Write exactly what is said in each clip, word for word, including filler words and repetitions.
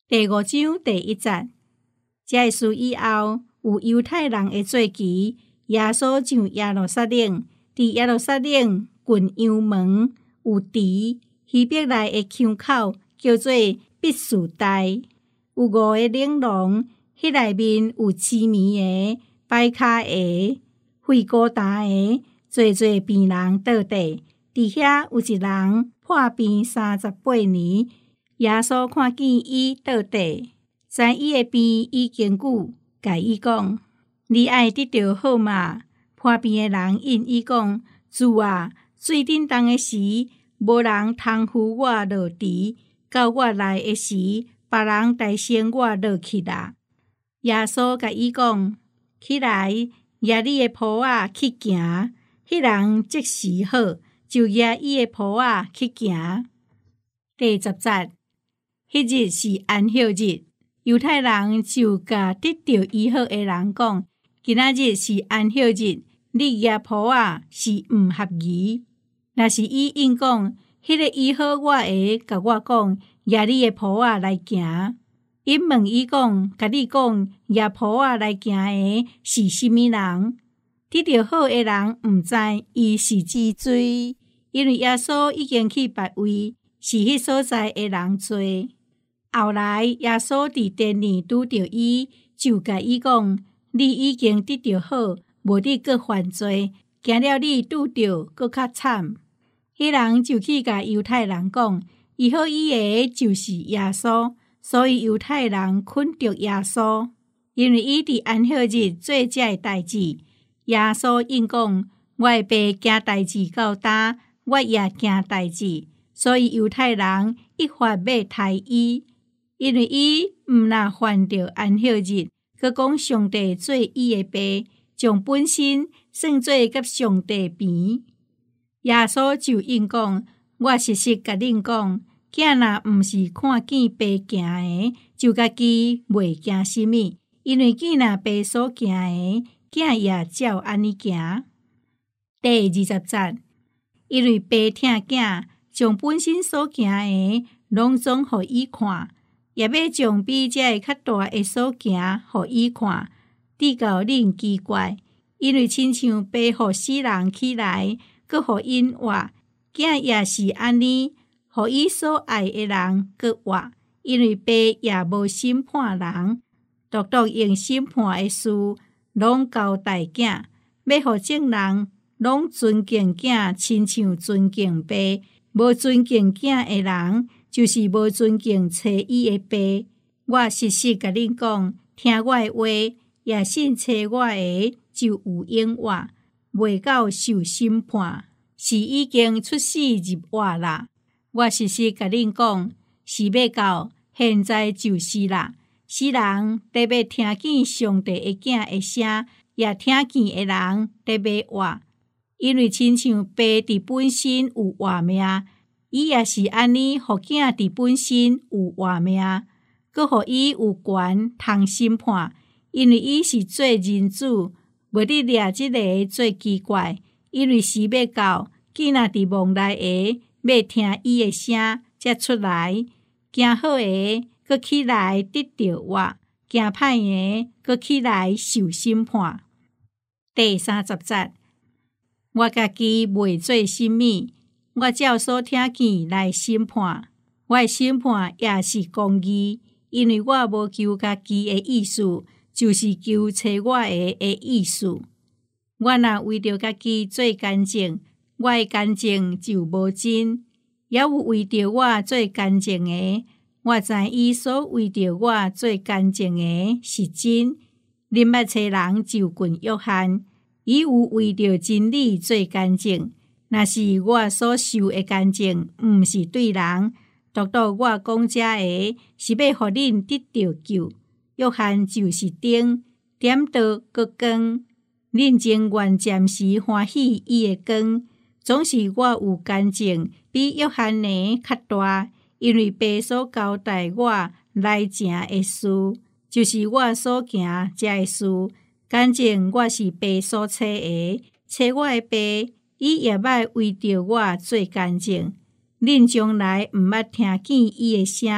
第五章第一節，這事以後，有猶太人的節期，耶穌上耶路撒冷，佇耶路撒冷郡羊門有池，希伯來的腔口叫做畢士大，有五個領廊，迄內面有魑魅的、擺跤的、吠孤單的，濟濟病人倒地，佇遐有一人破病三十八年。耶穌看見伊倒地，知伊的病已經久，甲伊講：你愛得到好嘛？破病的人應伊講：主啊，水震動的時，無人通扶我落池，到我來的時，別人代先我落去啦。耶穌甲伊講：起來，拿你的袍仔去行。迄人即時好，就拿伊的袍仔去行。第十節。迄日是安息日，猶太人就甲得到醫好的人講：今仔日是安息日，你拿袍仔是毋合宜。若是伊應講，迄、那個醫好我的，甲我講，拿你的袍仔來行。因問伊講，甲你講拿袍仔來行的是甚物人？得到好的人毋知伊是幾罪，因為耶穌已經去別位，是迄所在的人多。後來耶穌佇殿裡拄着伊，就甲伊講：你已經得到好，無你閣犯罪，驚了你拄着閣較慘。迄人就去甲猶太人講：醫好伊的就是耶穌，所以猶太人肯着耶穌，因為伊佇安息日做這代志。耶穌應講：我的爸行代志到刣，我也行代志，所以猶太人一發要殺伊。因為伊毋若犯着安息日，閣講上帝做伊的爸，將本身算做甲上帝平。耶穌就應講：我實實甲恁講，囝若毋是看見爸行的，就家己袂行什麼，因為囝若爸所行的，囝也照安尼行。第二十節，因為爸疼囝，將本身所行的，攏總互伊看。也要將比這個較大的所行，互伊看，直到恁奇怪，因為親像爸互死人起來，閣互因活，囝也是安尼，互伊所愛的人閣活，因為爸也無審判人，獨獨用審判的事，攏交代囝，要互眾人攏尊敬囝，親像尊敬爸，無尊敬囝的人，就是無尊敬找伊的爸。我實實甲恁講，聽我的話，也信找我的，就有永活，袂到受審判，是已經出死入活啦。我實實甲恁講，是要到，現在就是啦。死人得要聽見上帝的囝的聲，也聽見的人得要活，因為親像爸佇本身有活命。伊也是安尼，互囝佇本身有活命，閣互伊有權通審判，因為伊是做人子，無得掠即個做奇怪，因為時要到，囡仔佇夢內的要聽伊的聲才出來，行好的閣起來得到活，行歹的閣起來受審判。第三十節，我家己袂做甚物。我照所聽見來審判，我的審判也是公義，因為我無求家己的意思，就是求找我的的意思。我若為着家己做乾淨，我的乾淨就無真；也有為着我做乾淨的，我知伊所為着我做乾淨的是真。林捌冊人就近約翰，伊有為着真理做乾淨。若是我所受的乾淨，毋是對人，獨獨我講這個，是要互恁得到救。約翰就是燈，點燈閣光，恁情願暫時歡喜伊的光。總是我有乾淨，比約翰呢較大，因為爸所交代我來行的事，就是我所行這的事。乾淨我是爸所找的，找我的爸。伊也捌為着我做乾淨，恁將來毋捌聽見伊的聲，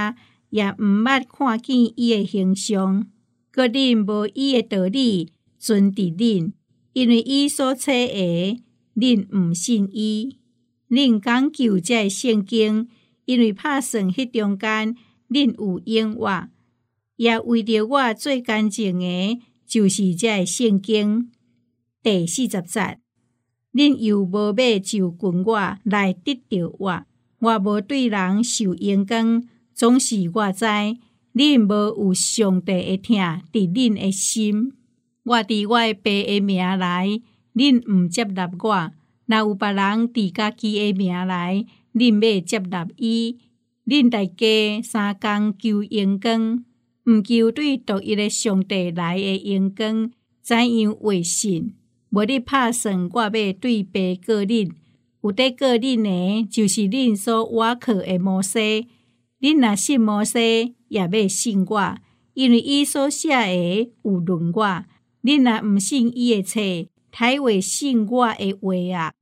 也毋捌看見伊的形象，閣恁無伊的道理存佇恁，因為伊所冊的，恁毋信伊。恁講究這聖經，因為拍算迄中間恁有永活，也為着我最乾淨的，就是這聖經。第四十節，恁又無要就近我來得到我，我無對人受冤枉，總是我知，恁無有上帝的疼佇恁的心。我佇我的爸的名來，恁毋接納我；若有別人佇家己的名來，恁要接納伊。恁大家三工求冤枉，毋求對獨一的上帝來的冤枉，怎樣話信？無你拍算我要對爸告恁，有得告恁的，就是恁所倚靠的摩西。恁若信摩西，也要信我，因為伊所寫的有論我。恁若毋信伊的冊，歹話信我的話啊！